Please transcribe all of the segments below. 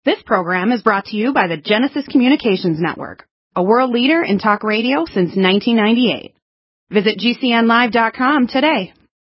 This program is brought to you by the Genesis Communications Network, a world leader in talk radio since 1998. Visit GCNlive.com today.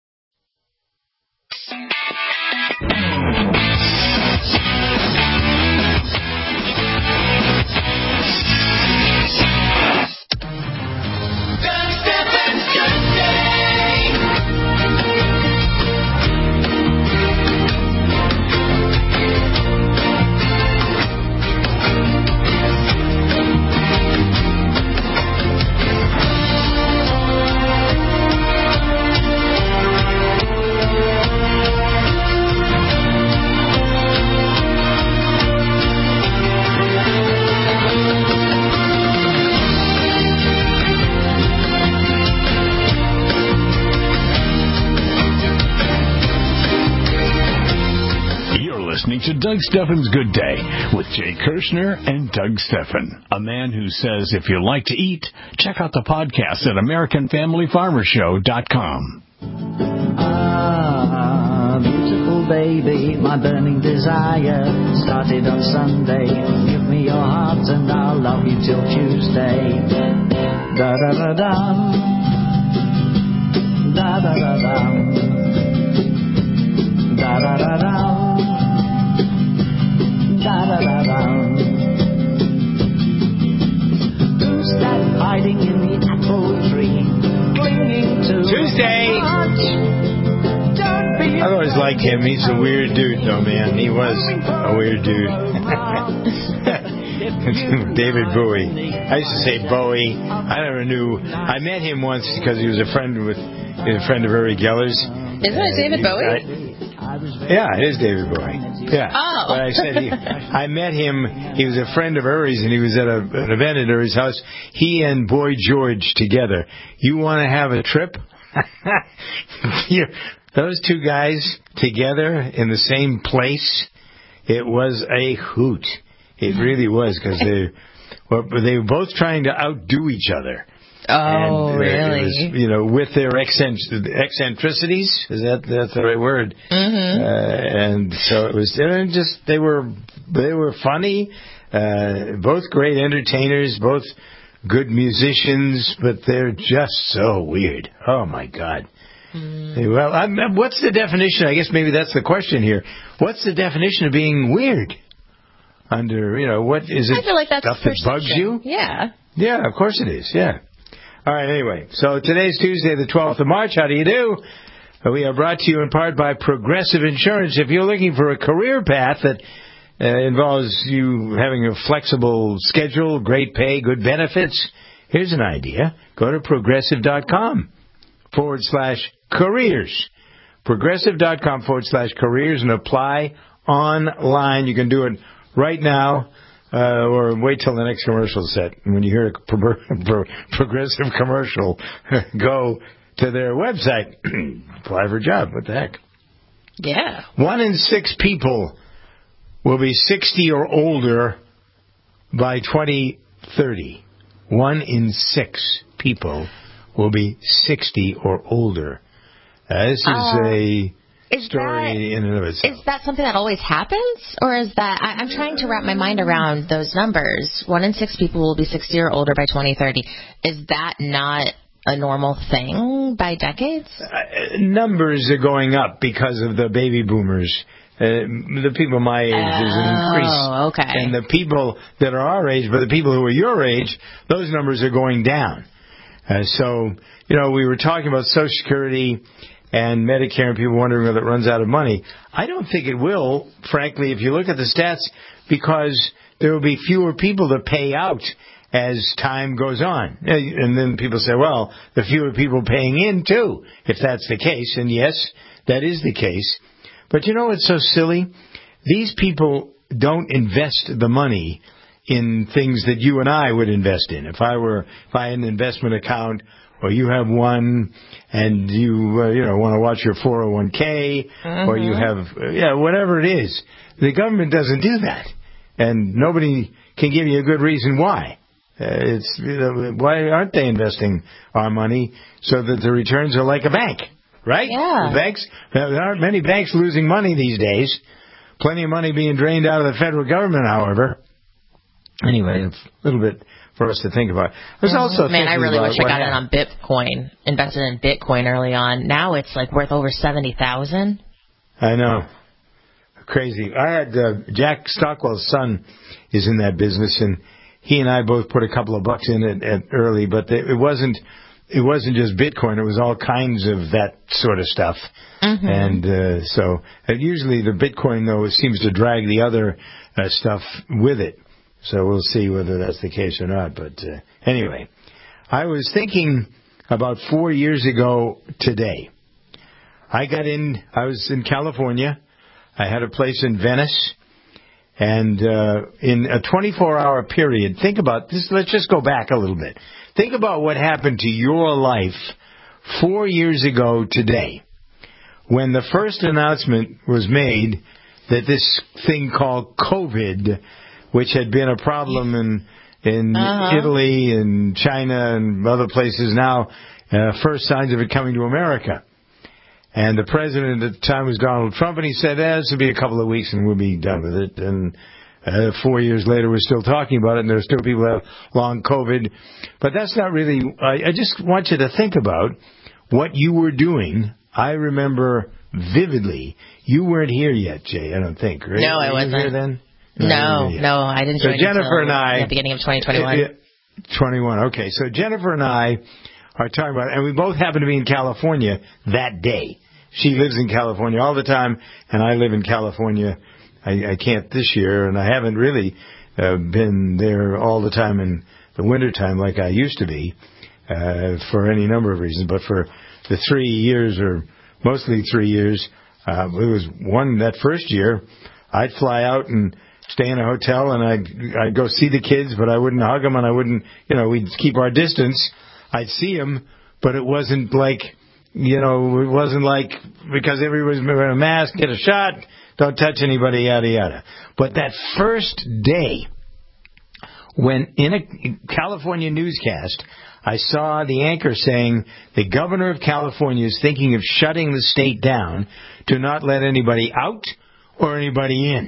Listening to Doug Stephan's Good Day with Jay Kirshner and Doug Stephan, a man who says if you like to eat, check out the podcast at AmericanFamilyFarmerShow.com. Ah, beautiful baby, my burning desire started on Sunday. Give me your heart and I'll love you till Tuesday. Da da da dum, da da da dum, da da da dum. Who's that hiding in the apple tree, clinging to Tuesday? I've always liked him. He's a weird dude, though, man. He was a weird dude. David Bowie. I used to say Bowie. I never knew. I met him once because he was a friend of Uri Geller's. Isn't it David Bowie? Yeah, it is David Bowie. Yeah. Oh. But I said I met him. He was a friend of Uri's, and he was at an event at Uri's house. He and Boy George together. You want to have a trip? Those two guys together in the same place. It was a hoot. It really was, because they were both trying to outdo each other. Oh, and, really? It was, with their eccentricities. That's the right word? Mm-hmm. And so it was just they were funny, both great entertainers, both good musicians, but they're just so weird. Oh my God. Well, what's the definition? I guess maybe that's the question here. What's the definition of being weird? Under what is it? I feel like that's stuff that bugs you. Yeah. Yeah, of course it is. Yeah. All right, anyway, so today's Tuesday, the 12th of March. How do you do? We are brought to you in part by Progressive Insurance. If you're looking for a career path that involves you having a flexible schedule, great pay, good benefits, here's an idea. Go to Progressive.com/careers. Progressive.com/careers and apply online. You can do it right now. Or wait till the next commercial set. When you hear a Progressive commercial, go to their website. Apply for a job. What the heck? Yeah. 1 in 6 people will be 60 or older by 2030. 1 in 6 people will be 60 or older. This is a story in and of itself. Is that something that always happens? Or is that... I'm trying to wrap my mind around those numbers. 1 in 6 people will be 60 or older by 2030. Is that not a normal thing by decades? Numbers are going up because of the baby boomers. The people my age, there's an increase. Oh, okay. And the people that are our age, but the people who are your age, those numbers are going down. So, we were talking about Social Security and Medicare, and people wondering whether it runs out of money. I don't think it will, frankly, if you look at the stats, because there will be fewer people to pay out as time goes on. And then people say, well, the fewer people paying in, too, if that's the case. And yes, that is the case. But what's so silly? These people don't invest the money in things that you and I would invest in. If I had an investment account, or you have one, and you want to watch your 401k, or you have whatever it is. The government doesn't do that, and nobody can give you a good reason why. Why aren't they investing our money so that the returns are like a bank, right? Yeah. There aren't many banks losing money these days. Plenty of money being drained out of the federal government, however. Anyway, it's a little bit for us to think about. There's also Man, I really wish I got in on Bitcoin, invested in Bitcoin early on. Now it's like worth over $70,000. I know. Crazy. I had Jack Stockwell's son is in that business, and he and I both put a couple of bucks in it early, but it wasn't just Bitcoin. It was all kinds of that sort of stuff. Mm-hmm. And so usually the Bitcoin, though, seems to drag the other stuff with it. So we'll see whether that's the case or not. But anyway, I was thinking about 4 years ago today. I was in California. I had a place in Venice. And in a 24-hour period, think about this. Let's just go back a little bit. Think about what happened to your life 4 years ago today when the first announcement was made that this thing called COVID, which had been a problem in Italy and China and other places now, first signs of it coming to America. And the president at the time was Donald Trump, and he said, this will be a couple of weeks and we'll be done with it. And 4 years later, we're still talking about it, and there are still people who have long COVID. But that's not really... I just want you to think about what you were doing. I remember vividly. You weren't here yet, Jay, I don't think, right? No, I wasn't. Here then? No, I didn't join Jennifer and I... at the beginning of 2021. 21, okay. So Jennifer and I are talking about... And we both happen to be in California that day. She lives in California all the time, and I live in California. I can't this year, and I haven't really been there all the time in the wintertime like I used to be for any number of reasons. But for the 3 years, or mostly 3 years, it was that first year, I'd fly out and stay in a hotel, and I'd go see the kids, but I wouldn't hug them, and I wouldn't, we'd keep our distance. I'd see them, but it wasn't like... it wasn't like, because everybody's wearing a mask, get a shot, don't touch anybody, yada, yada. But that first day, when in a California newscast, I saw the anchor saying the governor of California is thinking of shutting the state down to not let anybody out or anybody in.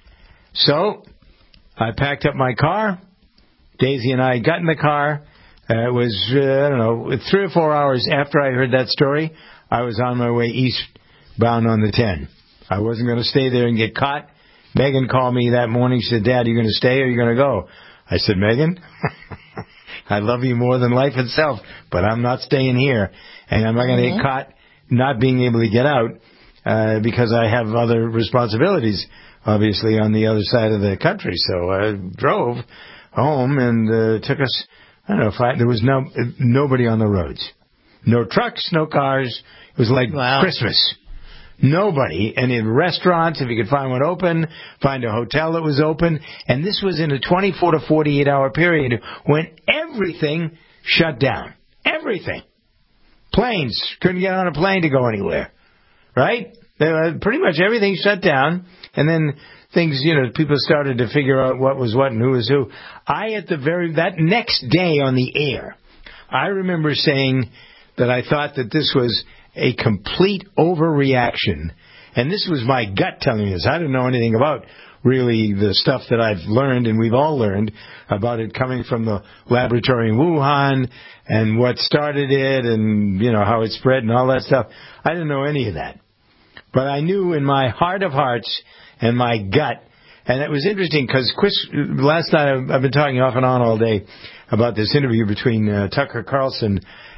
So, I packed up my car. Daisy and I got in the car. It was, 3 or 4 hours after I heard that story, I was on my way eastbound on the 10. I wasn't going to stay there and get caught. Megan called me that morning. She said, Dad, are you going to stay or are you going to go? I said, Megan, I love you more than life itself, but I'm not staying here. And I'm not going to get caught not being able to get out because I have other responsibilities, obviously, on the other side of the country. So I drove home and took us... I don't know, there was nobody on the roads. No trucks, no cars. It was like Christmas. Nobody. And in restaurants, if you could find one open, find a hotel that was open. And this was in a 24 to 48 hour period when everything shut down. Everything. Planes. Couldn't get on a plane to go anywhere. Right? Pretty much everything shut down. And then... things, people started to figure out what was what and who was who. That next day on the air, I remember saying that I thought that this was a complete overreaction. And this was my gut telling me this. I didn't know anything about really the stuff that I've learned, and we've all learned about it coming from the laboratory in Wuhan and what started it and, how it spread and all that stuff. I didn't know any of that. But I knew in my heart of hearts and my gut. And it was interesting because last night I've been talking off and on all day about this interview between Tucker Carlson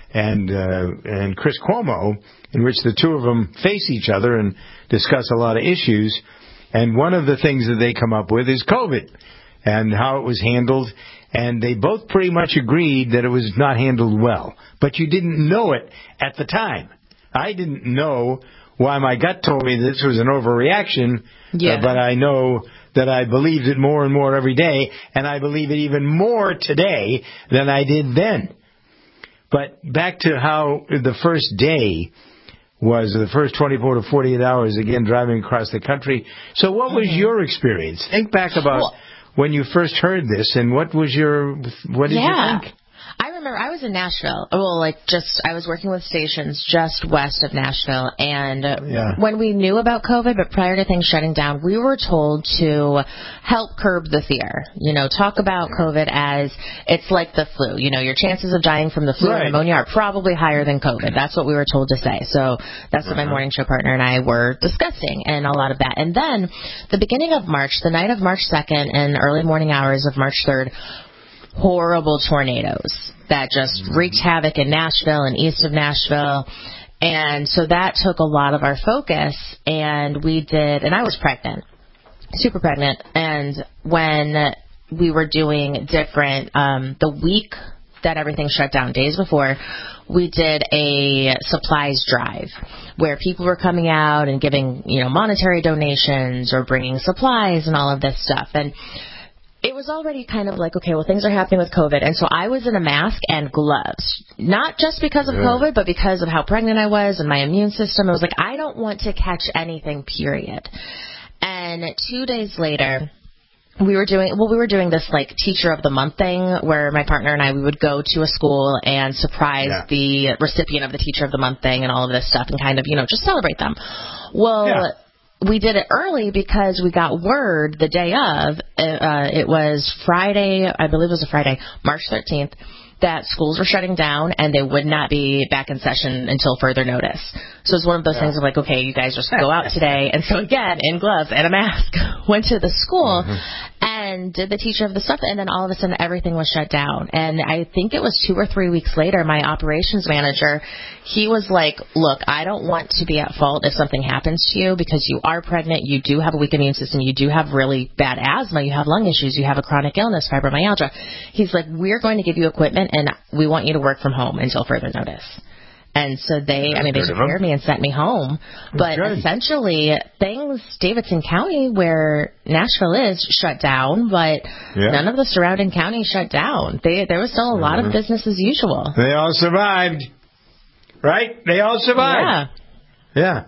and Chris Cuomo, in which the two of them face each other and discuss a lot of issues. And one of the things that they come up with is COVID and how it was handled. And they both pretty much agreed that it was not handled well. But you didn't know it at the time. I didn't know why my gut told me this was an overreaction, but I know that I believed it more and more every day, and I believe it even more today than I did then. But back to how the first day was, the first 24 to 48 hours, again, driving across the country. So what was your experience? Think back about when you first heard this, and what did you think? I remember, I was in Nashville. Well, I was working with stations just west of Nashville. And when we knew about COVID, but prior to things shutting down, we were told to help curb the fear. Talk about COVID as it's like the flu. Your chances of dying from the flu and pneumonia are probably higher than COVID. That's what we were told to say. So that's what my morning show partner and I were discussing, and a lot of that. And then the beginning of March, the night of March 2nd and early morning hours of March 3rd, horrible tornadoes that just wreaked havoc in Nashville and east of Nashville. And so that took a lot of our focus, and I was pregnant, super pregnant. And when we were doing different, the week that everything shut down, days before, we did a supplies drive where people were coming out and giving, monetary donations or bringing supplies and all of this stuff. And it was already kind of like, okay, well, things are happening with COVID. And so I was in a mask and gloves, not just because of COVID, but because of how pregnant I was and my immune system. I was like, I don't want to catch anything, period. And 2 days later, we were doing this teacher of the month thing where my partner and I, we would go to a school and surprise the recipient of the teacher of the month thing and all of this stuff and kind of, just celebrate them. Well, we did it early because we got word the day of, it was Friday, I believe it was a Friday, March 13th, that schools were shutting down and they would not be back in session until further notice. So it's one of those things of okay, you guys just go out today. And so again, in gloves and a mask, went to the school and did the teacher of the stuff. And then all of a sudden everything was shut down. And I think it was 2 or 3 weeks later, my operations manager, he was like, look, I don't want to be at fault if something happens to you because you are pregnant. You do have a weak immune system. You do have really bad asthma. You have lung issues. You have a chronic illness, fibromyalgia. He's like, we're going to give you equipment and we want you to work from home until further notice. And so they prepared me and sent me home. But essentially, Davidson County, where Nashville is, shut down, but none of the surrounding counties shut down. There was still a lot of business as usual. They all survived, right? They all survived. Yeah.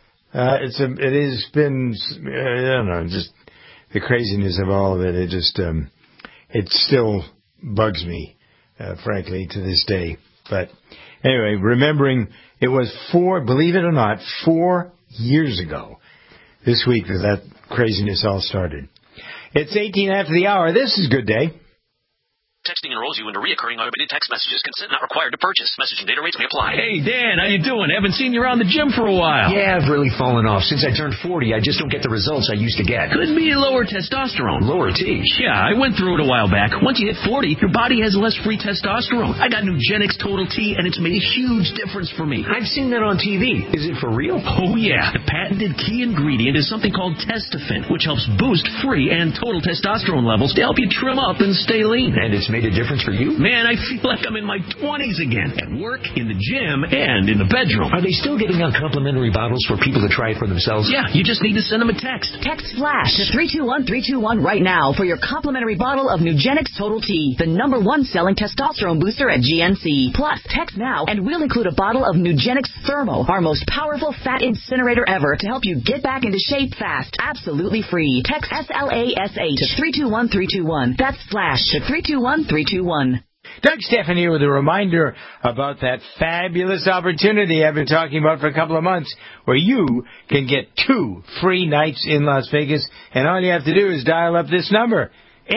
It has been, I don't know, just the craziness of all of it. It just, it still bugs me, frankly, to this day. But anyway, remembering it was believe it or not, 4 years ago this week that craziness all started. It's 18 after the hour. This is Good Day. Texting enrolls you into reoccurring automated text messages. Consent not required to purchase. Message and data rates may apply. Hey, Dan, how you doing? Haven't seen you around the gym for a while. Yeah, I've really fallen off. Since I turned 40, I just don't get the results I used to get. Could be lower testosterone. Lower T. Yeah, I went through it a while back. Once you hit 40, your body has less free testosterone. I got Nugenix Total T, and it's made a huge difference for me. I've seen that on TV. Is it for real? Oh, yeah. The patented key ingredient is something called Testofen, which helps boost free and total testosterone levels to help you trim up and stay lean. And it's made a difference for you? Man, I feel like I'm in my 20s again. At work, in the gym, and in the bedroom. Are they still giving out complimentary bottles for people to try it for themselves? Yeah, you just need to send them a text. Text FLASH to 321321 right now for your complimentary bottle of Nugenix Total T, the #1 selling testosterone booster at GNC. Plus, text now and we'll include a bottle of Nugenix Thermo, our most powerful fat incinerator ever, to help you get back into shape fast. Absolutely free. Text SLASH to 321321. That's FLASH to 321321. Doug Stephan here with a reminder about that fabulous opportunity I've been talking about for a couple of months where you can get 2 free nights in Las Vegas, and all you have to do is dial up this number,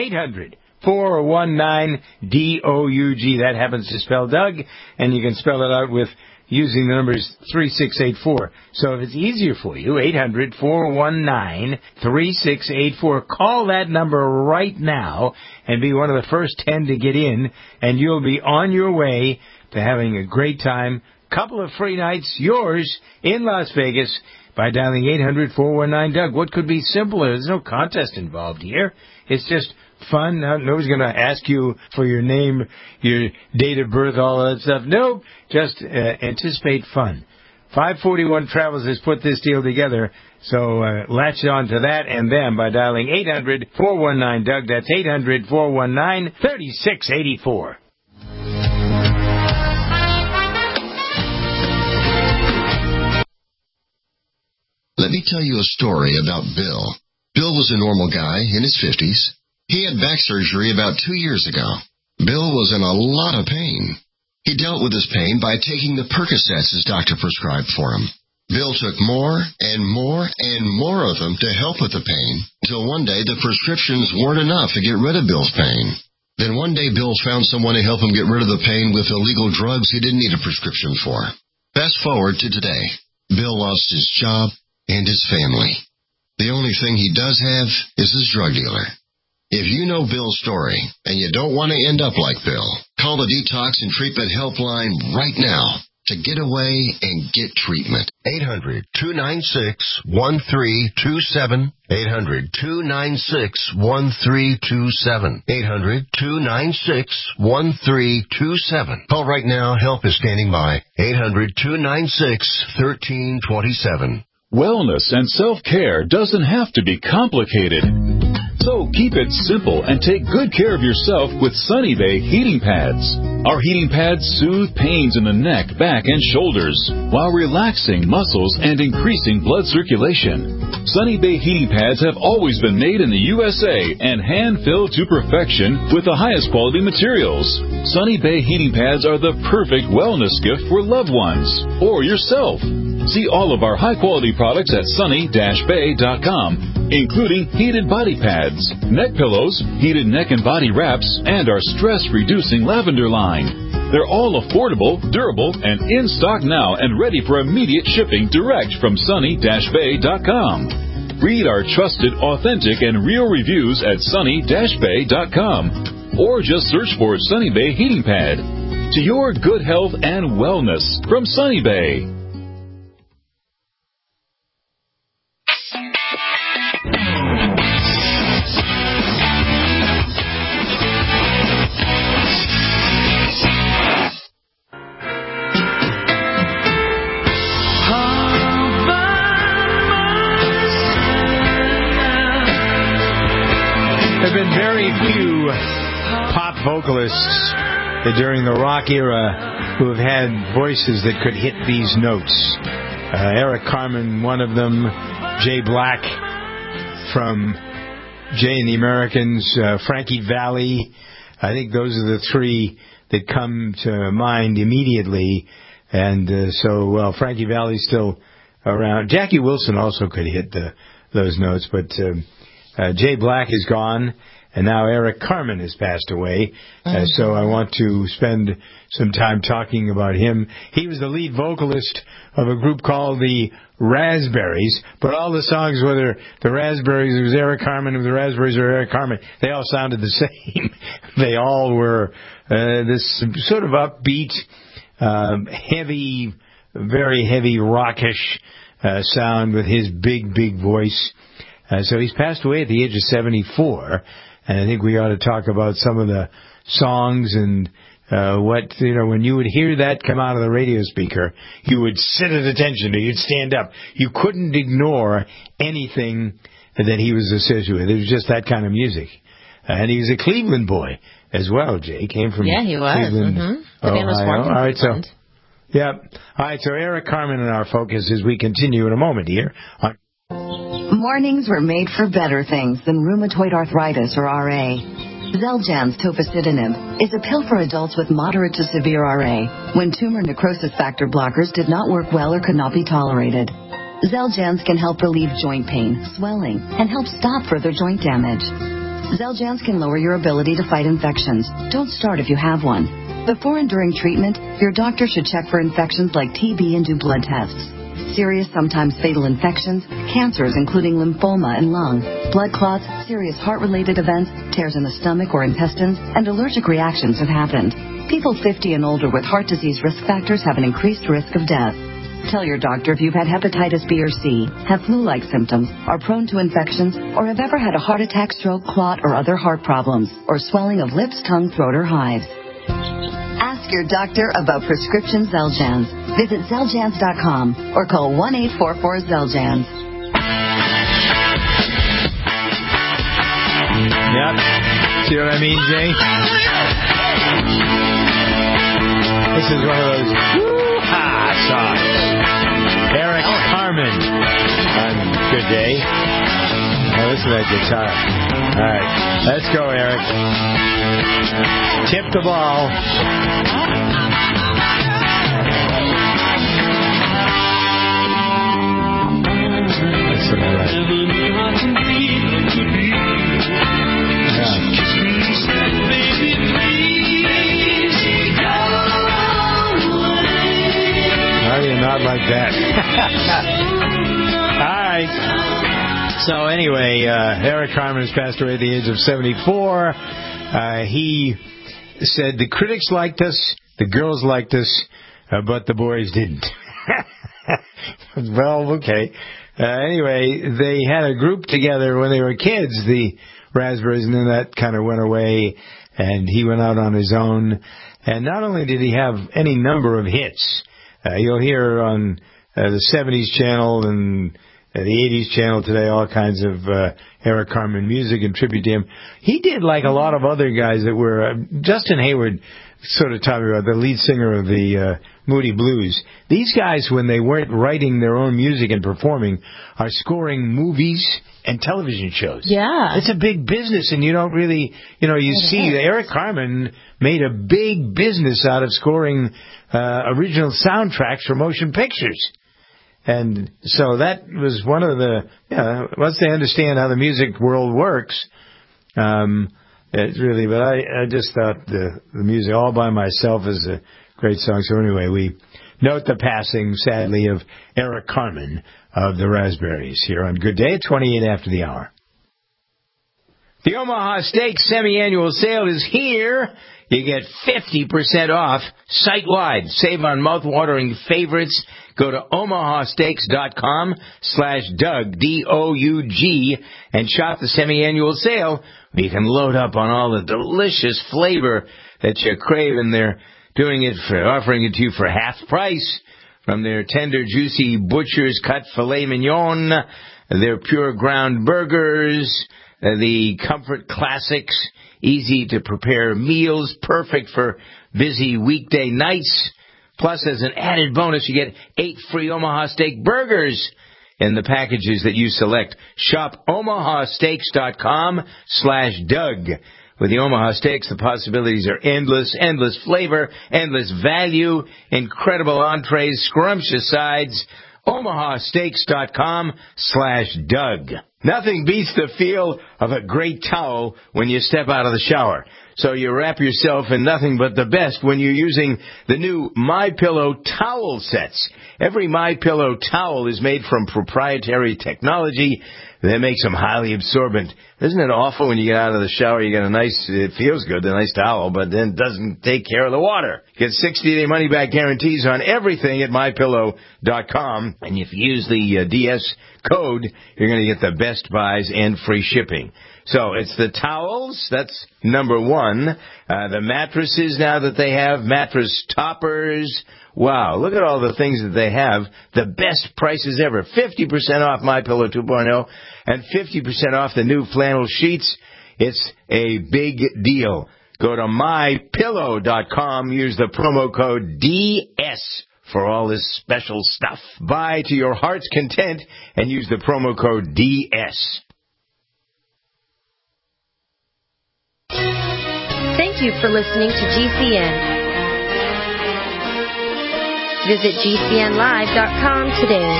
800-419-DOUG. That happens to spell Doug, and you can spell it out with using the numbers 3684. So if it's easier for you, 800-419-3684. Call that number right now and be one of the first 10 to get in, and you'll be on your way to having a great time. Couple of free nights, yours, in Las Vegas by dialing 800-419-DOUG. What could be simpler? There's no contest involved here. It's just fun. Nobody's going to ask you for your name, your date of birth, all that stuff. Nope. Just anticipate fun. 541 Travels has put this deal together, so latch on to that and them by dialing 800-419-DOUG. That's 800-419-3684. Let me tell you a story about Bill. Bill was a normal guy in his 50s. He had back surgery about 2 years ago. Bill was in a lot of pain. He dealt with his pain by taking the Percocets his doctor prescribed for him. Bill took more and more and more of them to help with the pain, until one day the prescriptions weren't enough to get rid of Bill's pain. Then one day Bill found someone to help him get rid of the pain with illegal drugs he didn't need a prescription for. Fast forward to today. Bill lost his job and his family. The only thing he does have is his drug dealer. If you know Bill's story and you don't want to end up like Bill, call the Detox and Treatment Helpline right now to get away and get treatment. 800-296-1327. 800-296-1327. 800-296-1327. Call right now. Help is standing by. 800-296-1327. Wellness and self-care doesn't have to be complicated. So keep it simple and take good care of yourself with Sunny Bay heating pads. Our heating pads soothe pains in the neck, back, and shoulders while relaxing muscles and increasing blood circulation. Sunny Bay heating pads have always been made in the USA and hand-filled to perfection with the highest quality materials. Sunny Bay heating pads are the perfect wellness gift for loved ones or yourself. See all of our high-quality products at sunny-bay.com, including heated body pads, neck pillows, heated neck and body wraps, and our stress-reducing lavender line. They're all affordable, durable, and in stock now and ready for immediate shipping direct from sunny-bay.com. Read our trusted, authentic, and real reviews at sunny-bay.com, or just search for Sunny Bay Heating Pad. To your good health and wellness from Sunny Bay. There have been very few pop vocalists during the rock era who have had voices that could hit these notes. Eric Carmen, one of them. Jay Black from Jay and the Americans. Frankie Valli. I think those are the three that come to mind immediately. And Frankie Valli's still around. Jackie Wilson also could hit those notes, but Jay Black is gone, and now Eric Carmen has passed away. So I want to spend some time talking about him. He was the lead vocalist of a group called the Raspberries, but all the songs, whether the Raspberries, it was Eric Carmen, or the Raspberries or Eric Carmen, they all sounded the same. They all were this sort of upbeat, heavy, very heavy, rockish sound with his big, big voice. So he's passed away at the age of 74, and I think we ought to talk about some of the songs and when you would hear that come out of the radio speaker, you would sit at attention, or you'd stand up. You couldn't ignore anything that he was associated with. It was just that kind of music. And he was a Cleveland boy as well, Jay. Came from he was. Cleveland, The man was born in All right, Cleveland. All right, so Eric Carmen in our focus as we continue in a moment here on Mornings were made for better things than rheumatoid arthritis or RA. Xeljanz tofacitinib is a pill for adults with moderate to severe RA when tumor necrosis factor blockers did not work well or could not be tolerated. Xeljanz can help relieve joint pain, swelling, and help stop further joint damage. Xeljanz can lower your ability to fight infections. Don't start if you have one. Before and during treatment, your doctor should check for infections like TB and do blood tests. Serious, sometimes fatal infections, cancers including lymphoma and lung, blood clots, serious heart-related events, tears in the stomach or intestines, and allergic reactions have happened. People 50 and older with heart disease risk factors have an increased risk of death. Tell your doctor if you've had hepatitis B or C, have flu-like symptoms, are prone to infections, or have ever had a heart attack, stroke, clot, or other heart problems, or swelling of lips, tongue, throat, or hives. Ask your doctor about prescription Xeljanz. Visit Xeljanz.com or call 1-844-XELJANZ. Yep. See what I mean, Jay? This is one of those woo-ha songs. Eric Carmen on Good Day. Now listen to that guitar. All right. Let's go, Eric. Tip the ball. How do you not like that? All right. So anyway, Eric Carmen has passed away at the age of 74. He said the critics liked us, the girls liked us, but the boys didn't. Well, okay. Anyway, they had a group together when they were kids, the Raspberries, and then that kind of went away, and he went out on his own. And not only did he have any number of hits, you'll hear on the 70s channel and the 80s channel today all kinds of Eric Carmen music and tribute to him. He did like a lot of other guys that were, Justin Hayward sort of taught me about, the lead singer of the Moody Blues. These guys, when they weren't writing their own music and performing, are scoring movies and television shows. Yeah. It's a big business, and you don't really, you see Eric Carmen made a big business out of scoring original soundtracks for motion pictures. And so that was one of the, once they understand how the music world works, it's really, but I just thought the music all by myself is a great song. So anyway, we note the passing, sadly, of Eric Carmen of the Raspberries here on Good Day at 28 after the hour. The Omaha Steaks semi-annual sale is here. You get 50% off site-wide. Save on mouth-watering favorites. Go to omahasteaks.com/Doug, D-O-U-G, and shop the semi-annual sale. You can load up on all the delicious flavor that you crave, and they're offering it to you for half price. From their tender, juicy butcher's cut filet mignon, their pure ground burgers, the comfort classics, easy to prepare meals, perfect for busy weekday nights. Plus, as an added bonus, you get 8 free Omaha Steak burgers in the packages that you select. Shop omahasteaks.com/Doug. With the Omaha Steaks, the possibilities are endless. Endless flavor, endless value, incredible entrees, scrumptious sides. omahasteaks.com/Doug. Nothing beats the feel of a great towel when you step out of the shower. So you wrap yourself in nothing but the best when you're using the new MyPillow towel sets. Every MyPillow towel is made from proprietary technology that makes them highly absorbent. Isn't it awful when you get out of the shower, you get it feels good, a nice towel, but then it doesn't take care of the water. Get 60-day money-back guarantees on everything at MyPillow.com. And if you use the DS code, you're going to get the best buys and free shipping. So it's the towels, that's number one. The mattresses now that they have, mattress toppers. Wow, look at all the things that they have. The best prices ever. 50% off MyPillow 2.0 and 50% off the new flannel sheets. It's a big deal. Go to MyPillow.com. Use the promo code DS for all this special stuff. Buy to your heart's content and use the promo code DS. Thank you for listening to GCN. Visit GCNlive.com today.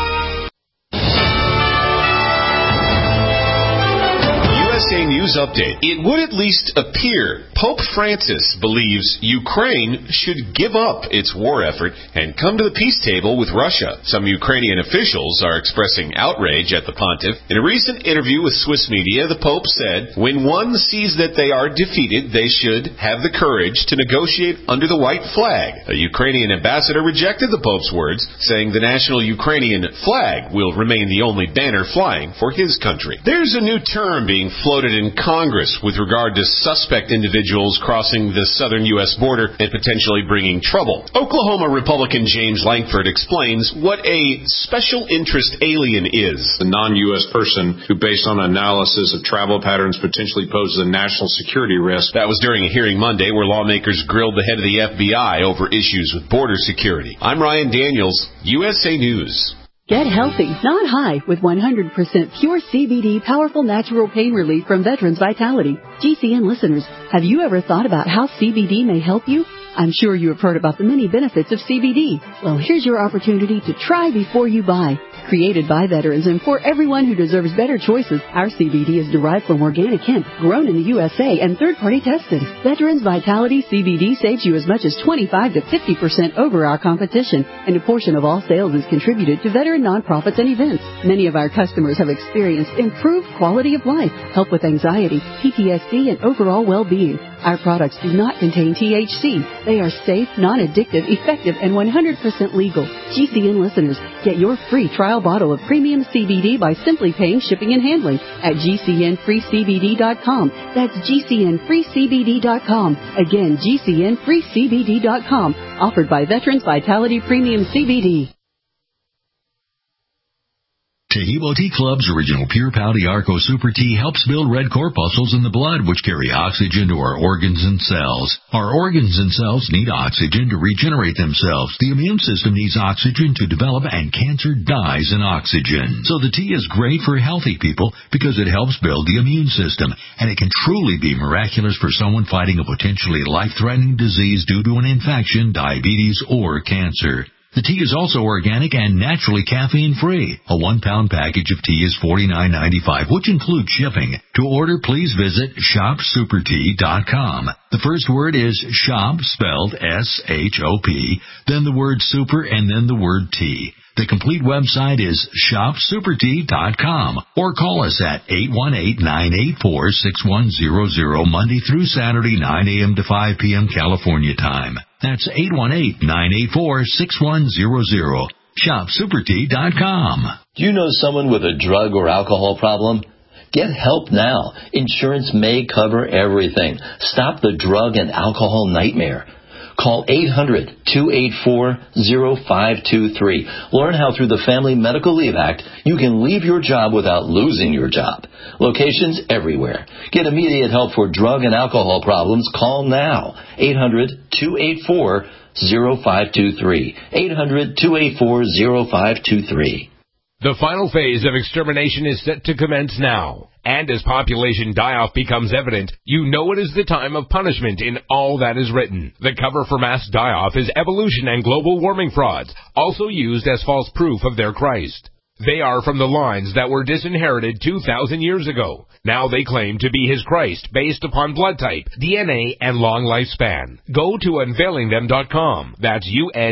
USA News Update. It would at least appear Pope Francis believes Ukraine should give up its war effort and come to the peace table with Russia. Some Ukrainian officials are expressing outrage at the pontiff. In a recent interview with Swiss media, the Pope said, when one sees that they are defeated, they should have the courage to negotiate under the white flag. A Ukrainian ambassador rejected the Pope's words, saying the national Ukrainian flag will remain the only banner flying for his country. There's a new term being floated in Congress with regard to suspect individuals crossing the southern U.S. border and potentially bringing trouble. Oklahoma Republican James Lankford explains what a special interest alien is. A non-U.S. person who, based on analysis of travel patterns, potentially poses a national security risk. That was during a hearing Monday where lawmakers grilled the head of the FBI over issues with border security. I'm Ryan Daniels, USA News. Get healthy, not high, with 100% pure CBD powerful natural pain relief from Veterans Vitality. GCN listeners, have you ever thought about how CBD may help you? I'm sure you have heard about the many benefits of CBD. Well, here's your opportunity to try before you buy. Created by veterans and for everyone who deserves better choices, our CBD is derived from organic hemp, grown in the USA, and third-party tested. Veterans Vitality CBD saves you as much as 25 to 50% over our competition, and a portion of all sales is contributed to veteran nonprofits and events. Many of our customers have experienced improved quality of life, help with anxiety, PTSD, and overall well-being. Our products do not contain THC. They are safe, non-addictive, effective, and 100% legal. GCN listeners, get your free trial bottle of premium CBD by simply paying shipping and handling at GCNFreeCBD.com. That's GCNFreeCBD.com. Again, GCNFreeCBD.com. Offered by Veterans Vitality Premium CBD. Taheebo Tea Club's original Pure Pouty Arco Super Tea helps build red corpuscles in the blood, which carry oxygen to our organs and cells. Our organs and cells need oxygen to regenerate themselves. The immune system needs oxygen to develop, and cancer dies in oxygen. So the tea is great for healthy people because it helps build the immune system, and it can truly be miraculous for someone fighting a potentially life-threatening disease due to an infection, diabetes, or cancer. The tea is also organic and naturally caffeine-free. A 1-pound package of tea is $49.95, which includes shipping. To order, please visit shopsupertea.com. The first word is shop, spelled S-H-O-P, then the word super, and then the word tea. The complete website is shopsupertea.com, or call us at 818-984-6100 Monday through Saturday, 9 a.m. to 5 p.m. California time. That's 818-984-6100. Shopsupertea.com. Do you know someone with a drug or alcohol problem? Get help now. Insurance may cover everything. Stop the drug and alcohol nightmare. Call 800-284-0523. Learn how through the Family Medical Leave Act you can leave your job without losing your job. Locations everywhere. Get immediate help for drug and alcohol problems. Call now. 800-284-0523. 800-284-0523. The final phase of extermination is set to commence now. And as population die-off becomes evident, you know it is the time of punishment in all that is written. The cover for mass die-off is evolution and global warming frauds, also used as false proof of their Christ. They are from the lines that were disinherited 2,000 years ago. Now they claim to be his Christ based upon blood type, DNA, and long lifespan. Go to unveilingthem.com. That's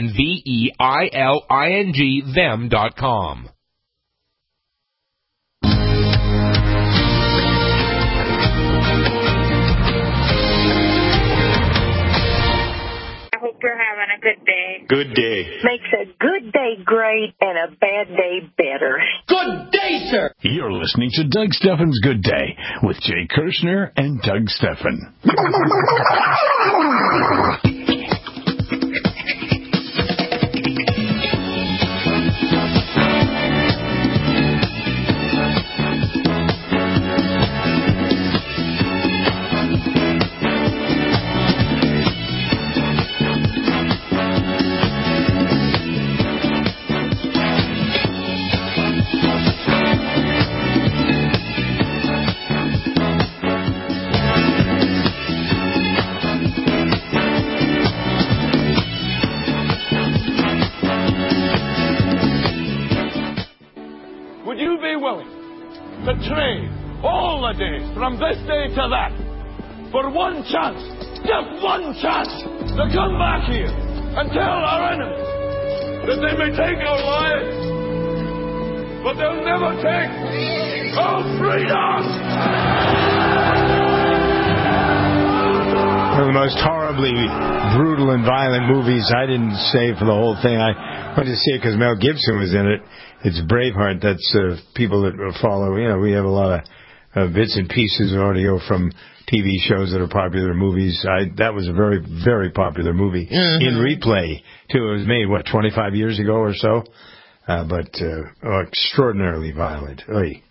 UNVEILING them.com. You're having a good day. Good day. Makes a good day great and a bad day better. Good day, sir. You're listening to Doug Stephan's Good Day with Jay Kirshner and Doug Stephan. From this day to that, for one chance, just one chance, to come back here and tell our enemies that they may take our lives, but they'll never take our freedom! One of the most horribly brutal and violent movies. I didn't say for the whole thing. I went to see it because Mel Gibson was in it. It's Braveheart. That's people that follow. You know, we have a lot of bits and pieces of audio from TV shows that are popular, movies. That was a very, very popular movie in replay, too. It was made, 25 years ago or so? But extraordinarily violent. Oy.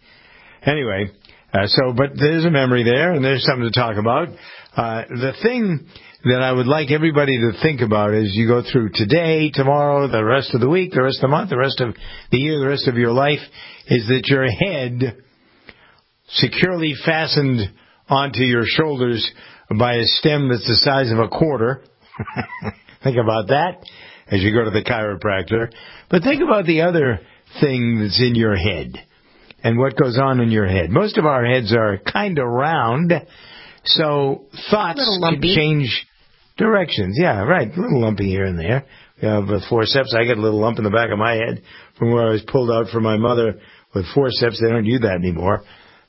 Anyway, but there's a memory there, and there's something to talk about. The thing that I would like everybody to think about as you go through today, tomorrow, the rest of the week, the rest of the month, the rest of the year, the rest of your life, is that your head securely fastened onto your shoulders by a stem that's the size of a quarter. Think about that as you go to the chiropractor. But think about the other thing that's in your head and what goes on in your head. Most of our heads are kind of round, so thoughts can change directions. Yeah, right. A little lumpy here and there. With forceps, I get a little lump in the back of my head from where I was pulled out from my mother with forceps. They don't do that anymore.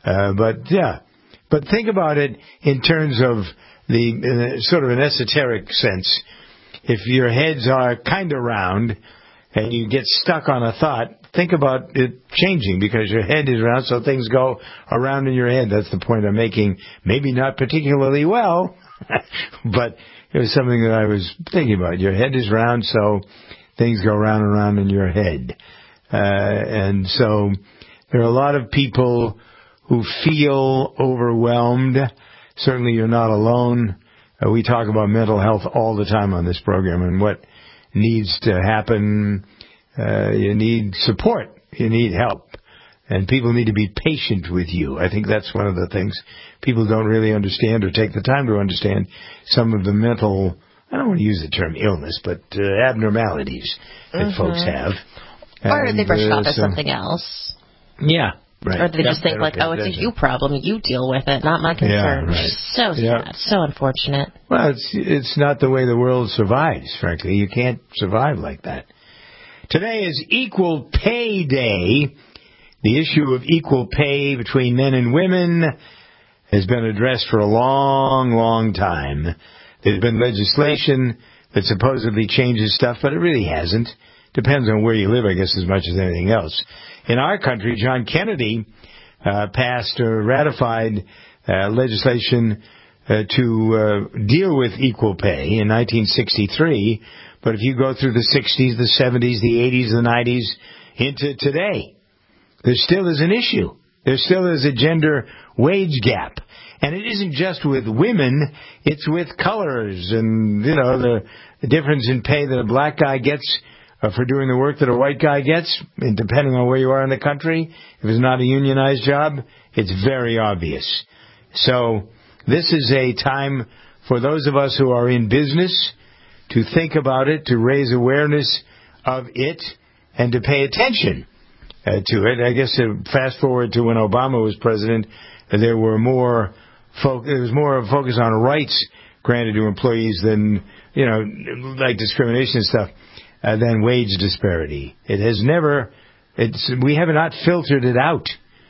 But think about it in terms of the sort of an esoteric sense. If your heads are kind of round and you get stuck on a thought, think about it changing because your head is round, so things go around in your head. That's the point I'm making. Maybe not particularly well, but it was something that I was thinking about. Your head is round, so things go round and round in your head. And so there are a lot of people who feel overwhelmed. Certainly you're not alone. We talk about mental health all the time on this program and what needs to happen. You need support. You need help. And people need to be patient with you. I think that's one of the things people don't really understand or take the time to understand. Some of the mental, I don't want to use the term illness, but abnormalities that folks have. Or they brush it off as something else. Yeah. Right. Or they just think like, oh, it's a you problem. You deal with it, not my concern. Yeah, right. So sad. So unfortunate. Well, it's not the way the world survives, frankly. You can't survive like that. Today is Equal Pay Day. The issue of equal pay between men and women has been addressed for a long, long time. There's been legislation that supposedly changes stuff, but it really hasn't. Depends on where you live, I guess, as much as anything else. In our country, John Kennedy passed or ratified legislation to deal with equal pay in 1963. But if you go through the 60s, the 70s, the 80s, the 90s, into today, there still is an issue. There still is a gender wage gap. And it isn't just with women, it's with colors and, the difference in pay that a black guy gets for doing the work that a white guy gets, and depending on where you are in the country. If it's not a unionized job, it's very obvious. So this is a time for those of us who are in business to think about it, to raise awareness of it, and to pay attention to it. I guess fast forward to when Obama was president, there was more of a focus on rights granted to employees than, like discrimination and stuff. Than wage disparity. It has never, we have not filtered it out.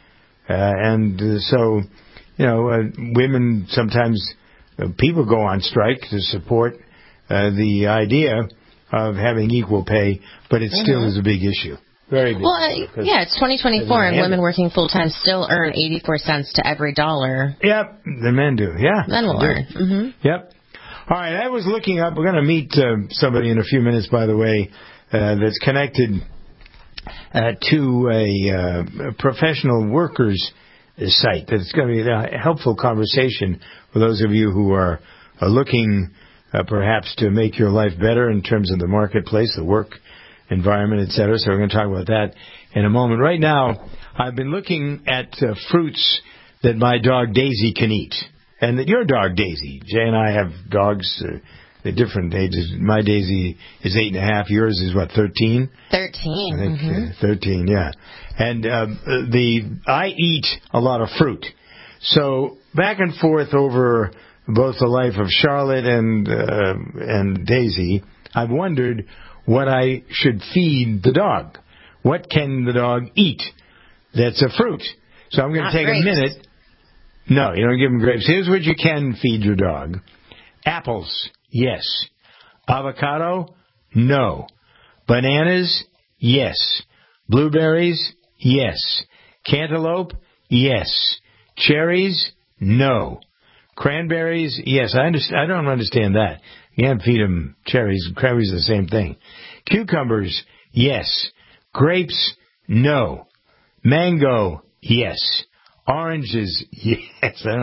So, women sometimes, people go on strike to support the idea of having equal pay, but it still is a big issue. Very big. Well, it's 2024, and women working full-time still earn 84 cents to every dollar. Yep, the men do, yeah. Men will earn. Mm-hmm. Yep. All right, I was looking up. We're going to meet somebody in a few minutes, by the way, that's connected to a professional workers site. That's going to be a helpful conversation for those of you who are looking perhaps to make your life better in terms of the marketplace, the work environment, etc. So we're going to talk about that in a moment. Right now, I've been looking at fruits that my dog Daisy can eat. And your dog, Daisy. Jay and I have dogs at different ages. My Daisy is 8.5. Yours is, 13? 13. I think 13, yeah. And I eat a lot of fruit. So back and forth over both the life of Charlotte and Daisy, I've wondered what I should feed the dog. What can the dog eat that's a fruit? So I'm going to take a minute. No, you don't give them grapes. Here's what you can feed your dog. Apples, yes. Avocado, no. Bananas, yes. Blueberries, yes. Cantaloupe, yes. Cherries, no. Cranberries, yes. I don't understand that. You can't feed them cherries. Cranberries are the same thing. Cucumbers, yes. Grapes, no. Mango, yes. Oranges, yes.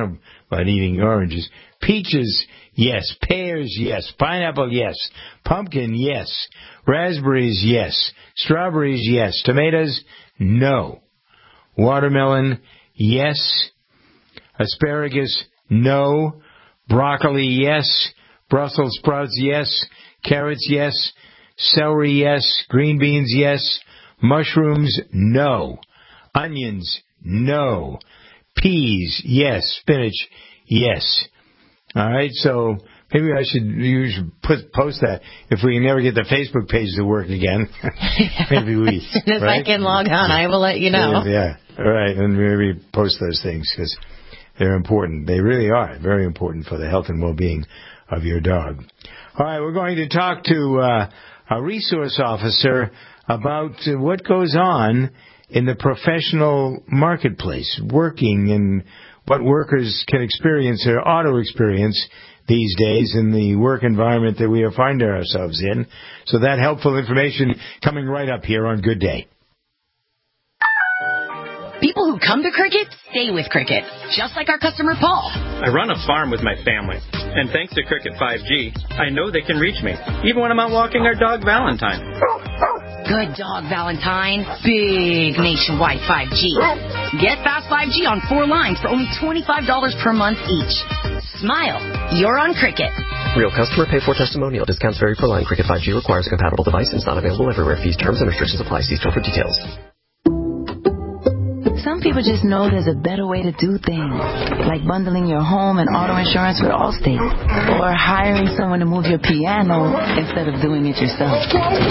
about eating oranges. Peaches, yes. Pears, yes. Pineapple, yes. Pumpkin, yes. Raspberries, yes. Strawberries, yes. Tomatoes, no. Watermelon, yes. Asparagus, no. Broccoli, yes. Brussels sprouts, yes. Carrots, yes. Celery, yes. Green beans, yes. Mushrooms, no. Onions, no. Peas, yes. Spinach, yes. All right, so maybe you should post that. If we can never get the Facebook page to work again, maybe we. As soon as I can log on, I will let you know. Yeah, all right, and maybe post those things because they're important. They really are very important for the health and well-being of your dog. All right, we're going to talk to a resource officer about what goes on in the professional marketplace, working and what workers can experience or auto experience these days in the work environment that we find ourselves in. So that helpful information coming right up here on Good Day. People who come to Cricket stay with Cricket, just like our customer Paul. I run a farm with my family, and thanks to Cricket 5G, I know they can reach me, even when I'm out walking our dog Valentine. Good dog, Valentine. Big nationwide 5G. Get fast 5G on 4 lines for only $25 per month each. Smile. You're on Cricket. Real customer pay for testimonial. Discounts vary per line. Cricket 5G requires a compatible device and is not available everywhere. Fees, terms, and restrictions apply. See store for details. Some people just know there's a better way to do things, like bundling your home and auto insurance with Allstate, or hiring someone to move your piano instead of doing it yourself.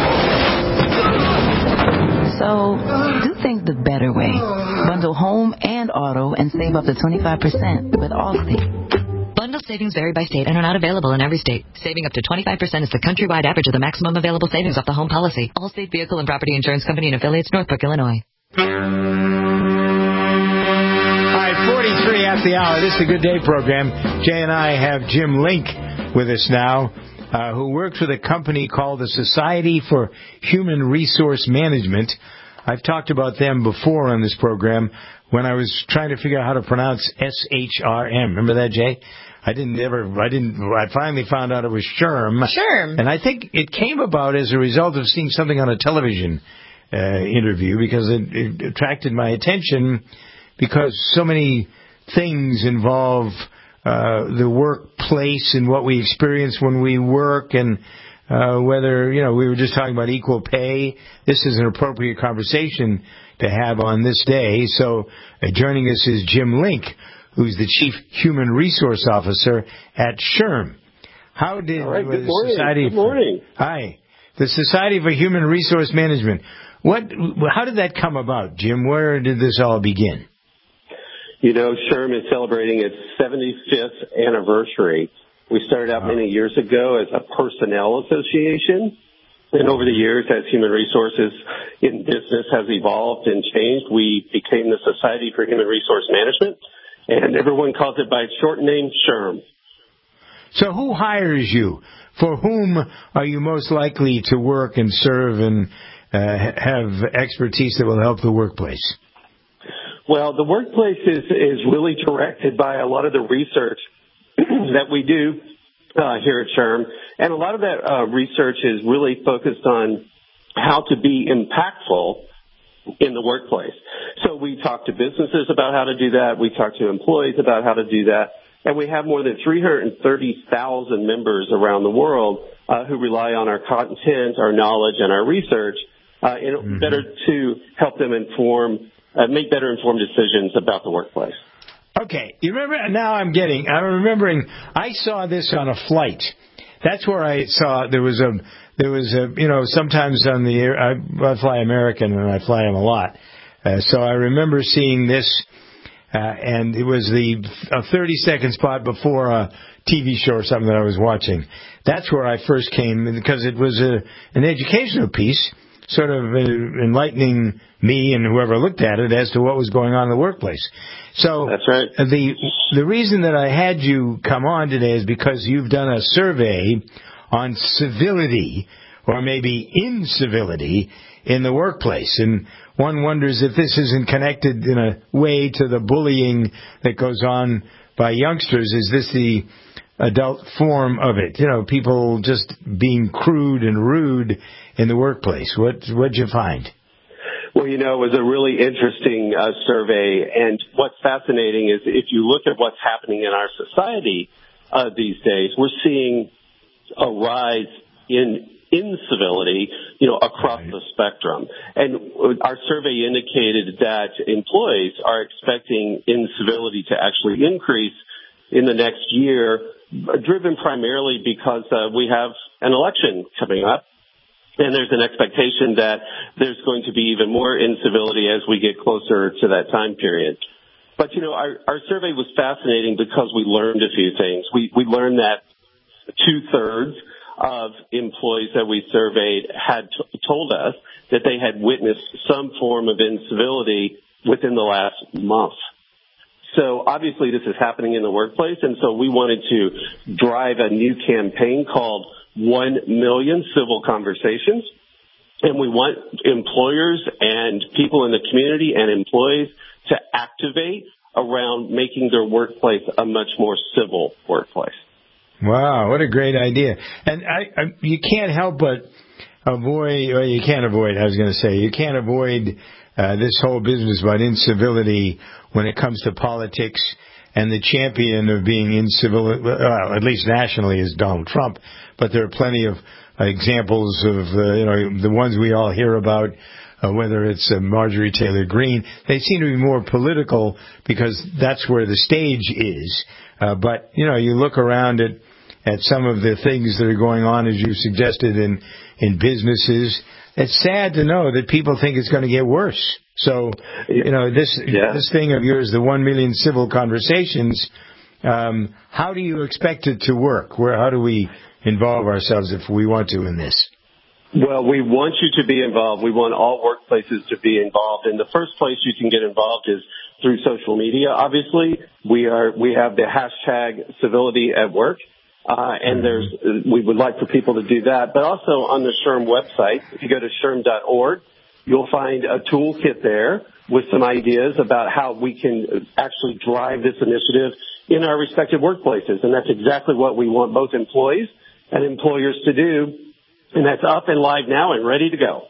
So, do things the better way. Bundle home and auto and save up to 25% with Allstate. Bundle savings vary by state and are not available in every state. Saving up to 25% is the countrywide average of the maximum available savings off the home policy. Allstate Vehicle and Property Insurance Company and affiliates, Northbrook, Illinois. 43 after the hour. This is the Good Day program. Jay and I have Jim Link with us now, who works with a company called the Society for Human Resource Management. I've talked about them before on this program when I was trying to figure out how to pronounce SHRM. Remember that, Jay? I finally found out it was SHRM. SHRM. And I think it came about as a result of seeing something on a television interview because it attracted my attention because so many things involve the workplace and what we experience when we work and whether, we were just talking about equal pay. This is an appropriate conversation to have on this day. So joining us is Jim Link, who's the Chief Human Resource Officer at SHRM. How did All right, good morning. Good morning. Hi. The Society for Human Resource Management. How did that come about, Jim? Where did this all begin? SHRM is celebrating its 75th anniversary. We started out many years ago as a personnel association. And over the years, as human resources in business has evolved and changed, we became the Society for Human Resource Management. And everyone calls it by its short name, SHRM. So who hires you? For whom are you most likely to work and serve and have expertise that will help the workplace? Well, the workplace is really directed by a lot of the research that we do here at SHRM. And a lot of that research is really focused on how to be impactful in the workplace. So we talk to businesses about how to do that. We talk to employees about how to do that. And we have more than 330,000 members around the world who rely on our content, our knowledge, and our research in better to help them make better informed decisions about the workplace. Okay, you remember? Now I'm remembering. I saw this on a flight. That's where I saw there was a sometimes on the air I fly American and I fly them a lot. So I remember seeing this, and it was a 30-second spot before a TV show or something that I was watching. That's where I first came because it was an educational piece, sort of enlightening me and whoever looked at it as to what was going on in the workplace. So that's right. The reason that I had you come on today is because you've done a survey on civility or maybe incivility in the workplace. And one wonders if this isn't connected in a way to the bullying that goes on by youngsters. Is this the adult form of it? You know, people just being crude and rude in the workplace. What'd you find? Well, it was a really interesting survey, and what's fascinating is if you look at what's happening in our society these days, we're seeing a rise in incivility, across the spectrum. And our survey indicated that employees are expecting incivility to actually increase in the next year, driven primarily because we have an election coming up. And there's an expectation that there's going to be even more incivility as we get closer to that time period. But, our survey was fascinating because we learned a few things. We learned that 2/3 of employees that we surveyed had told us that they had witnessed some form of incivility within the last month. So obviously this is happening in the workplace, and so we wanted to drive a new campaign called 1 Million Civil Conversations. And we want employers and people in the community and employees to activate around making their workplace a much more civil workplace. Wow, what a great idea. And you can't help but avoid, or you can't avoid, you can't avoid this whole business about incivility when it comes to politics, and the champion of being incivil, well, at least nationally, is Donald Trump. But there are plenty of examples of, the ones we all hear about, whether it's Marjorie Taylor Greene. They seem to be more political because that's where the stage is. But, you look around at some of the things that are going on, as you suggested, in businesses. It's sad to know that people think it's going to get worse. So, this thing of yours, the 1 million civil conversations, how do you expect it to work? How do we involve ourselves if we want to in this? Well, we want you to be involved. We want all workplaces to be involved. And the first place you can get involved is through social media. Obviously, we have the hashtag civility at work. And we would like for people to do that. But also on the SHRM website, if you go to SHRM.org, you'll find a toolkit there with some ideas about how we can actually drive this initiative in our respective workplaces. And that's exactly what we want both employees and employers to do. And that's up and live now and ready to go.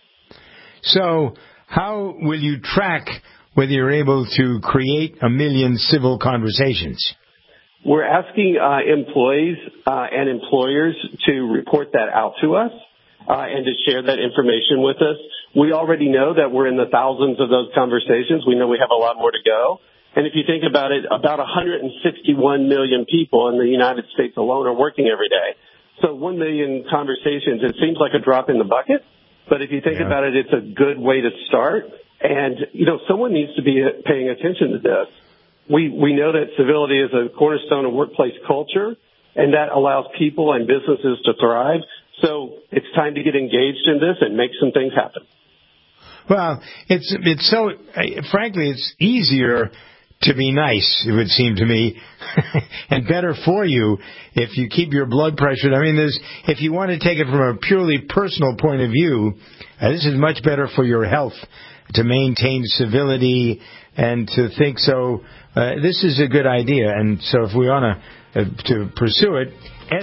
So how will you track whether you're able to create 1 million civil conversations? We're asking employees and employers to report that out to us and to share that information with us. We already know that we're in the thousands of those conversations. We know we have a lot more to go. And if you think about it, about 161 million people in the United States alone are working every day. So 1 million conversations, it seems like a drop in the bucket. But if you think about it, it's a good way to start. And, someone needs to be paying attention to this. We know that civility is a cornerstone of workplace culture, and that allows people and businesses to thrive. So it's time to get engaged in this and make some things happen. Well, it's so, frankly, it's easier to be nice, it would seem to me, and better for you if you keep your blood pressure. I mean, if you want to take it from a purely personal point of view, this is much better for your health to maintain civility and to think so. This is a good idea, and so if we want to pursue it,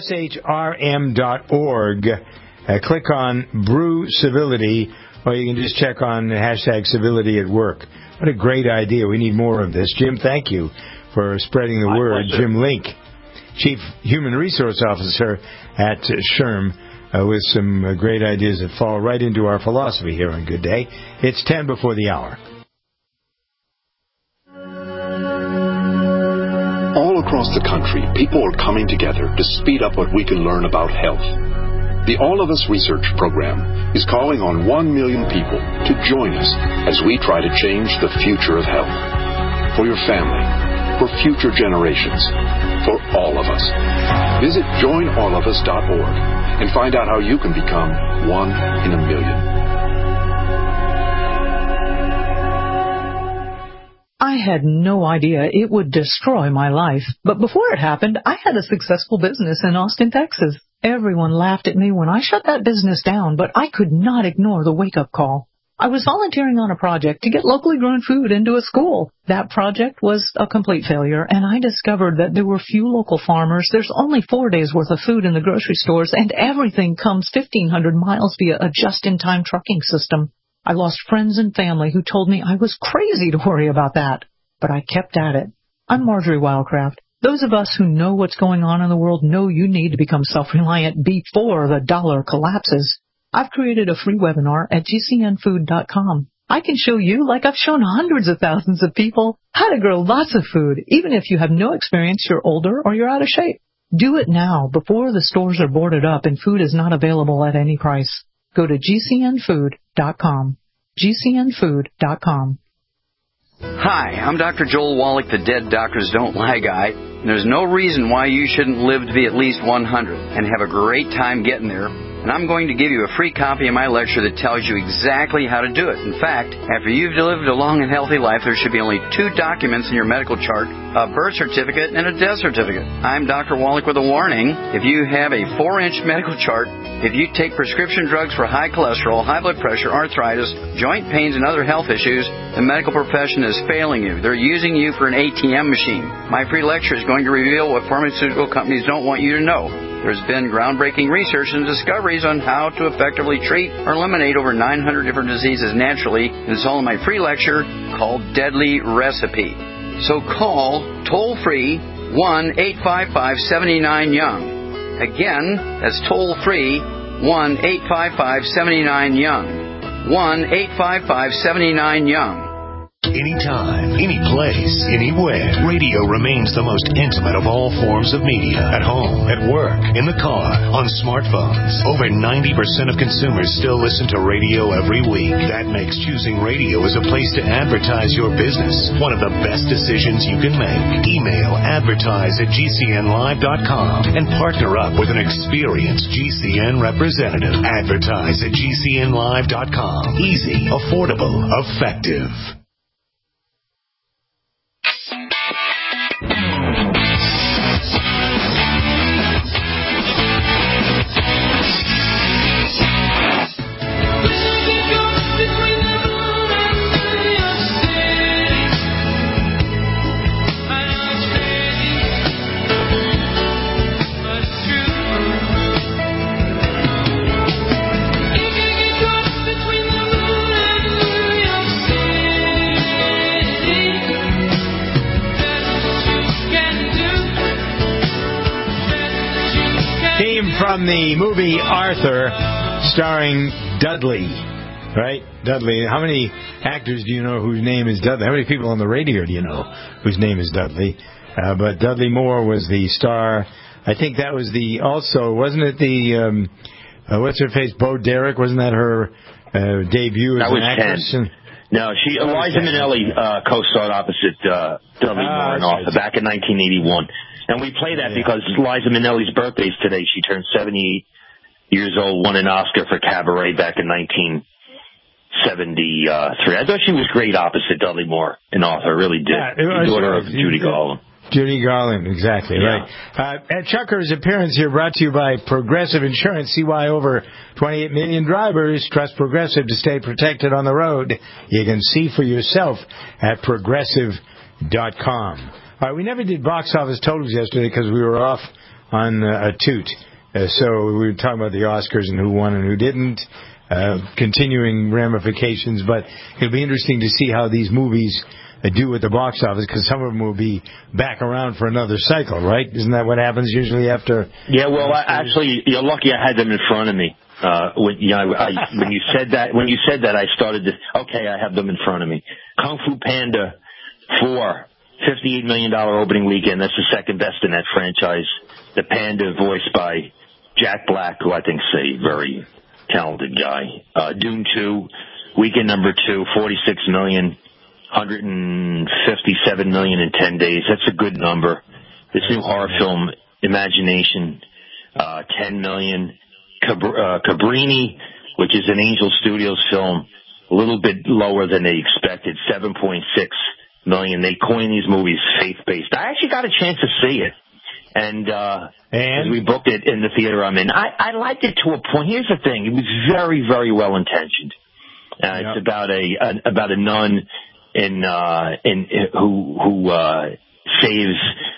shrm.org, click on Brew Civility, or you can just check on the hashtag civility at work. What a great idea. We need more of this. Jim, thank you for spreading the word. Pleasure. Jim Link, Chief Human Resource Officer at SHRM, with some great ideas that fall right into our philosophy here on Good Day. It's 10 before the hour. All across the country, people are coming together to speed up what we can learn about health. The All of Us Research Program is calling on 1 million people to join us as we try to change the future of health. For your family, for future generations, for all of us. Visit joinallofus.org and find out how you can become 1 in a million. I had no idea it would destroy my life. But before it happened, I had a successful business in Austin, Texas. Everyone laughed at me when I shut that business down, but I could not ignore the wake-up call. I was volunteering on a project to get locally grown food into a school. That project was a complete failure, and I discovered that there were few local farmers. There's only 4 days' worth of food in the grocery stores, and everything comes 1,500 miles via a just-in-time trucking system. I lost friends and family who told me I was crazy to worry about that, but I kept at it. I'm Marjorie Wildcraft. Those of us who know what's going on in the world know you need to become self-reliant before the dollar collapses. I've created a free webinar at gcnfood.com. I can show you, like I've shown hundreds of thousands of people, how to grow lots of food, even if you have no experience, you're older, or you're out of shape. Do it now, before the stores are boarded up and food is not available at any price. Go to gcnfood.com. gcnfood.com. Hi, I'm Dr. Joel Wallach, the Dead Doctors Don't Lie guy. And there's no reason why you shouldn't live to be at least 100 and have a great time getting there. And I'm going to give you a free copy of my lecture that tells you exactly how to do it. In fact, after you've lived a long and healthy life, there should be only 2 documents in your medical chart, a birth certificate and a death certificate. I'm Dr. Wallach with a warning. If you have a 4-inch medical chart, if you take prescription drugs for high cholesterol, high blood pressure, arthritis, joint pains, and other health issues, the medical profession is failing you. They're using you for an ATM machine. My free lecture is going to reveal what pharmaceutical companies don't want you to know. There's been groundbreaking research and discoveries on how to effectively treat or eliminate over 900 different diseases naturally. And it's all in my free lecture called Deadly Recipe. So call toll-free 1-855-79-YOUNG. Again, that's toll-free 1-855-79-YOUNG. 1-855-79-YOUNG. Anytime, any place, anywhere. Radio remains the most intimate of all forms of media. At home, at work, in the car, on smartphones. Over 90% of consumers still listen to radio every week. That makes choosing radio as a place to advertise your business one of the best decisions you can make. Email advertise@gcnlive.com and partner up with an experienced GCN representative. Advertise at gcnlive.com. Easy, affordable, effective. From the movie Arthur, starring Dudley, right? Dudley. How many actors do you know whose name is Dudley? How many people on the radio do you know whose name is Dudley? But Dudley Moore was the star. I think that was wasn't it the, what's her face, Bo Derek? Wasn't that her debut as an actress? No, Eliza Minnelli co-starred opposite Dudley Moore in Arthur back in 1981. And we play that because Liza Minnelli's birthday is today. She turned 78 years old, won an Oscar for Cabaret back in 1973. I thought she was great opposite Dudley Moore in Arthur. I really did. The daughter of Judy Garland. Judy Garland, exactly, right. At Chucker's appearance here brought to you by Progressive Insurance. See why over 28 million drivers trust Progressive to stay protected on the road. You can see for yourself at Progressive.com. All right, we never did box office totals yesterday because we were off on a toot. So we were talking about the Oscars and who won and who didn't, continuing ramifications. But it'll be interesting to see how these movies do with the box office because some of them will be back around for another cycle, right? Isn't that what happens usually after? Yeah, well, actually, you're lucky I had them in front of me. When you said that, I started to, I have them in front of me. Kung Fu Panda 4. $58 million opening weekend. That's the second best in that franchise. The Panda, voiced by Jack Black, who I think is a very talented guy. Dune 2, weekend number 2, $46 million, $157 million in 10 days. That's a good number. This new horror film, Imagination, $10 million. Cabrini, which is an Angel Studios film, a little bit lower than they expected, $7.6 million. They coin these movies faith-based. I actually got a chance to see it. And as we booked it in the theater I'm in, I liked it to a point. Here's the thing. It was very, very well-intentioned. It's about a nun who saves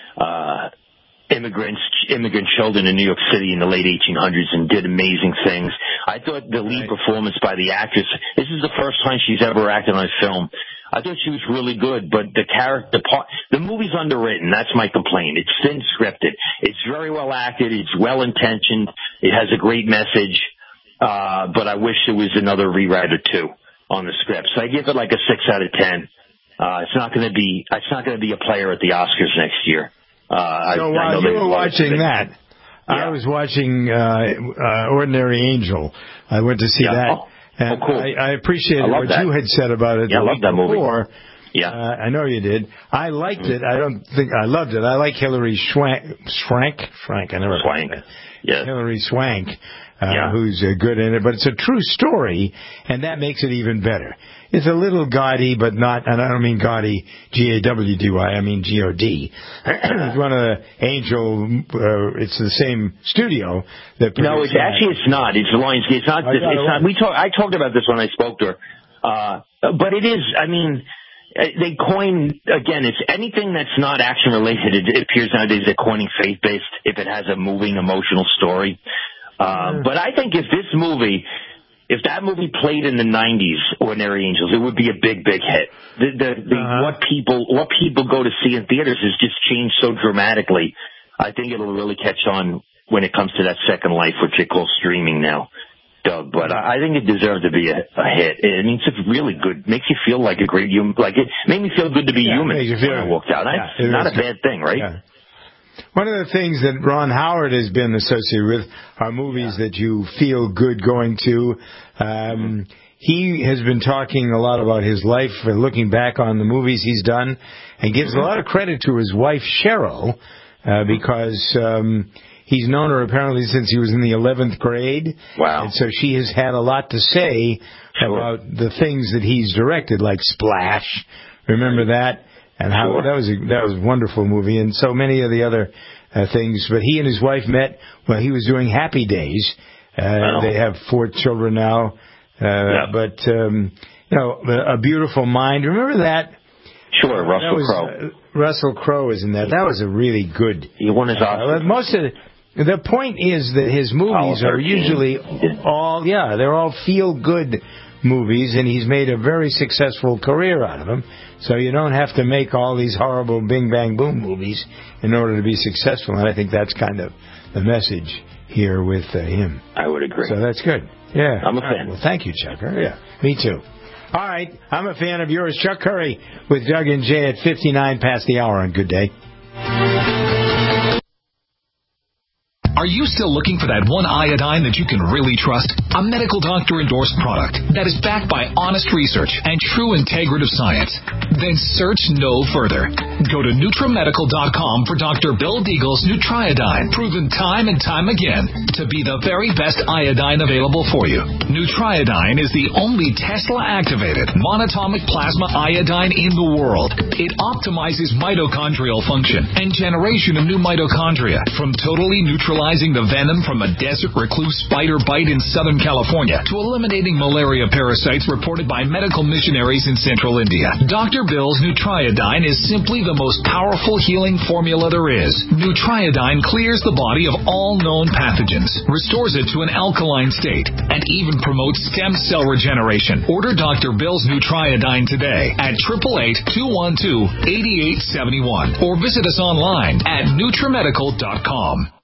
immigrant children in New York City in the late 1800s and did amazing things. I thought the lead performance by the actress, this is the first time she's ever acted on a film. I thought she was really good, but the movie's underwritten. That's my complaint. It's thin scripted. It's very well acted. It's well intentioned. It has a great message. But I wish there was another rewrite or two on the script. So I give it like a 6 out of 10. It's not going to be a player at the Oscars next year. So while you were watching that, I was watching Ordinary Angel. I went to see that. And cool. I appreciated what you had said about it the week before. Yeah. I know you did. I liked it. I don't think I loved it. I like Hilary Swank. I never Swank. Yeah. Hilary Swank, who's good in it. But it's a true story, and that makes it even better. It's a little gaudy, but not, and I don't mean gaudy, G-A-W-D-Y, I mean G-O-D. It's one of the Angel, it's the same studio that produced. No, it's not. It's Lionsgate. I talked about this when I spoke to her. But it is, I mean, they coin, again, it's anything that's not action related. It appears nowadays they're coining faith-based if it has a moving, emotional story. But I think if that movie played in the 90s, Ordinary Angels, it would be a big, big hit. What people go to see in theaters has just changed so dramatically. I think it'll really catch on when it comes to that second life, which they call streaming now, Doug. But I think it deserved to be a hit. I mean, it's really good. Makes you feel like a great human. Like, it made me feel good to be human when I walked out. That's not a bad thing, right? Yeah. One of the things that Ron Howard has been associated with are movies that you feel good going to. He has been talking a lot about his life and looking back on the movies he's done, and gives a lot of credit to his wife, Cheryl, because he's known her apparently since he was in the 11th grade. Wow. And so she has had a lot to say about the things that he's directed, like Splash. Remember that? And how that was a wonderful movie, and so many of the other things. But he and his wife met when he was doing Happy Days. They have 4 children now. But A Beautiful Mind. Remember that? Sure, Russell Crowe. Russell Crowe is in that. That was a really good. He won his Oscar. Most of the point is that his movies are usually they're all feel good movies, and he's made a very successful career out of them. So you don't have to make all these horrible Bing Bang Boom movies in order to be successful. And I think that's kind of the message here with him. I would agree. So that's good. Yeah. I'm a fan. Right. Well, thank you, Chuck. Yeah, me too. All right. I'm a fan of yours. Chuck Curry with Doug and Jay at 59 past the hour on Good Day. Are you still looking for that one iodine that you can really trust? A medical doctor-endorsed product that is backed by honest research and true integrative science? Then search no further. Go to NutriMedical.com for Dr. Bill Deagle's Nutriodine, proven time and time again to be the very best iodine available for you. Nutriodine is the only Tesla-activated monatomic plasma iodine in the world. It optimizes mitochondrial function and generation of new mitochondria from totally neutralizing the venom from a desert recluse spider bite in Southern California to eliminating malaria parasites reported by medical missionaries in central India. Dr. Bill's Nutriodine is simply the most powerful healing formula there is. Nutriodine clears the body of all known pathogens, restores it to an alkaline state, and even promotes stem cell regeneration. Order Dr. Bill's Nutriodine today at 888-212-8871 or visit us online at NutriMedical.com.